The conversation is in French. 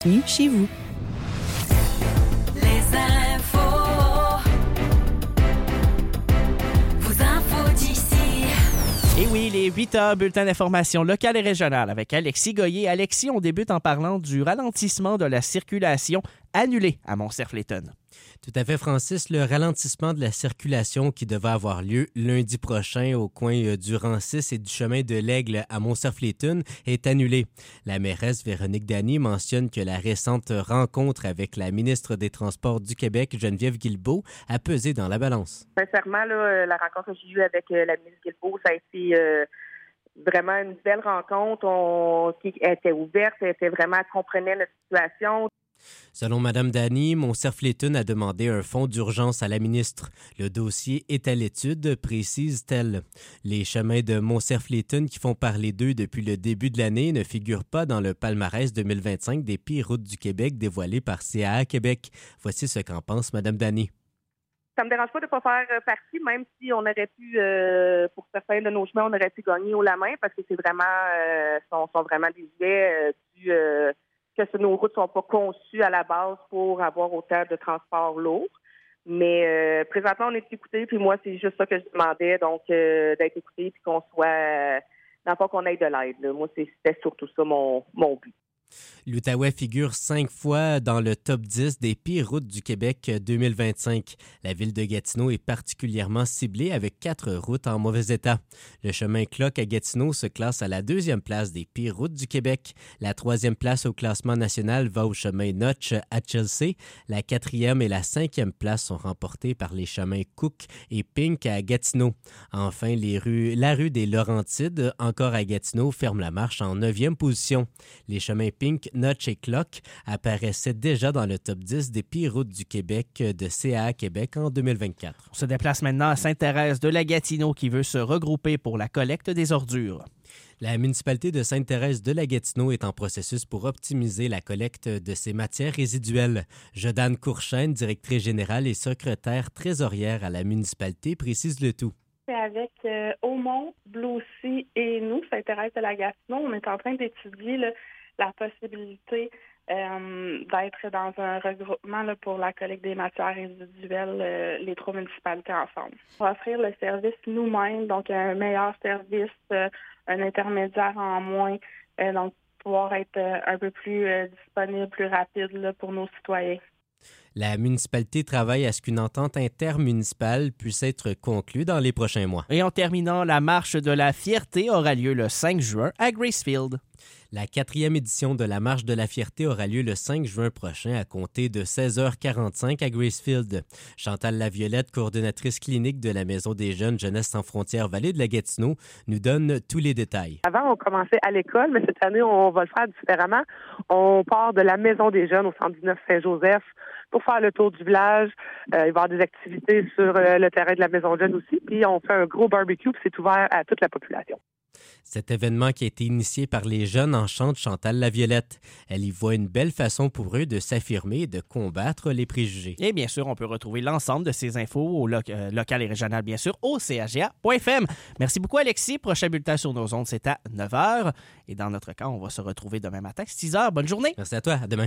Bienvenue chez vous. Les infos, vos infos d'ici. Et oui, les 8h, bulletin d'information locale et régionale avec Alexis Goyer. Alexis, on débute en parlant du ralentissement de la circulation annulé à Mont-Cerf-Léton. Tout à fait, Francis. Le ralentissement de la circulation qui devait avoir lieu lundi prochain au coin du rang 6 et du chemin de l'Aigle à Mont-Cerf-Léton est annulé. La mairesse Véronique Dany mentionne que la récente rencontre avec la ministre des Transports du Québec, Geneviève Guilbeault, a pesé dans la balance. Sincèrement, là, la rencontre que j'ai eue avec la ministre Guilbeault, ça a été vraiment une belle rencontre. Qui était ouverte, elle comprenait notre situation. Selon Mme Dany, Mont-Cerf-Léton a demandé un fonds d'urgence à la ministre. Le dossier est à l'étude, précise-t-elle. Les chemins de Mont-Cerf-Léton qui font parler d'eux depuis le début de l'année ne figurent pas dans le palmarès 2025 des pires routes du Québec dévoilé par CAA Québec. Voici ce qu'en pense Mme Dany. Ça me dérange pas de ne pas faire partie, même si on aurait pu, pour certains de nos chemins, on aurait pu gagner haut la main, parce que c'est vraiment, sont vraiment désuets que nos routes ne sont pas conçues à la base pour avoir autant de transport lourd. Mais présentement, on est écoutés, puis moi, c'est juste ça que je demandais, donc d'être écoutés, puis qu'on soit, dans le fond, qu'on ait de l'aide. Là. Moi, c'était surtout ça mon but. L'Outaouais figure 5 fois dans le top 10 des pires routes du Québec 2025. La ville de Gatineau est particulièrement ciblée avec 4 routes en mauvais état. Le chemin Clock à Gatineau se classe à la 2e place des pires routes du Québec. La 3e place au classement national va au chemin Notch à Chelsea. La 4e et la 5e place sont remportées par les chemins Cook et Pink à Gatineau. Enfin, la rue des Laurentides, encore à Gatineau, ferme la marche en 9e position. Les chemins Pink, Notch et Clock apparaissaient déjà dans le top 10 des pires routes du Québec de CAA Québec en 2024. On se déplace maintenant à Sainte-Thérèse de la Gatineau qui veut se regrouper pour la collecte des ordures. La municipalité de Sainte-Thérèse de la Gatineau est en processus pour optimiser la collecte de ses matières résiduelles. Jodane Courchaine, directrice générale et secrétaire trésorière à la municipalité, précise le tout. Avec Aumont, Blaucy et nous, Sainte-Thérèse de la Gatineau, on est en train d'étudier la possibilité d'être dans un regroupement pour la collecte des matières résiduelles, les 3 municipalités ensemble. On va offrir le service nous-mêmes, donc un meilleur service, un intermédiaire en moins, donc pouvoir être un peu plus disponible, plus rapide pour nos citoyens. La municipalité travaille à ce qu'une entente intermunicipale puisse être conclue dans les prochains mois. Et en terminant, la marche de la fierté aura lieu le 5 juin à Gracefield. La 4e édition de la Marche de la Fierté aura lieu le 5 juin prochain à compter de 16h45 à Gracefield. Chantal Laviolette, coordonnatrice clinique de la Maison des jeunes Jeunesse sans frontières Vallée de la Gatineau, nous donne tous les détails. Avant, on commençait à l'école, mais cette année, on va le faire différemment. On part de la Maison des jeunes au 119 Saint-Joseph pour faire le tour du village. Il va y avoir des activités sur le terrain de la Maison des jeunes aussi. Puis on fait un gros barbecue, puis c'est ouvert à toute la population. Cet événement qui a été initié par les jeunes en chante Chantal Laviolette. Elle y voit une belle façon pour eux de s'affirmer et de combattre les préjugés. Et bien sûr, on peut retrouver l'ensemble de ces infos au local et régional, bien sûr, au CHGA.fm. Merci beaucoup, Alexis. Prochain bulletin sur nos ondes, c'est à 9h. Et dans notre cas, on va se retrouver demain matin, 6h. Bonne journée. Merci à toi. À demain.